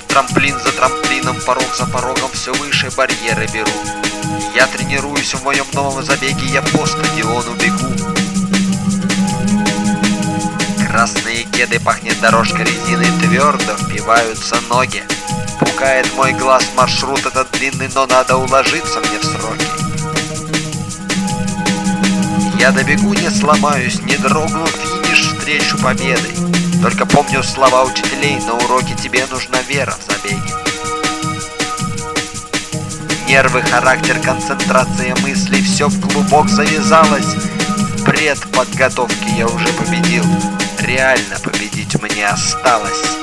Трамплин за трамплином, порог за порогом, все выше барьеры беру. Я тренируюсь в моем новом забеге, я по стадиону бегу. Красные кеды, пахнет дорожка резины, твердо впиваются ноги. Пугает мой глаз маршрут этот длинный, но надо уложиться мне в сроки. Я добегу, не сломаюсь, не дрогну, финиш встречу победой. Только помню слова учителей, на уроке тебе нужна вера в забеге. Нервы, характер, концентрация мыслей, все в клубок завязалось. В предподготовке я уже победил, реально победить мне осталось.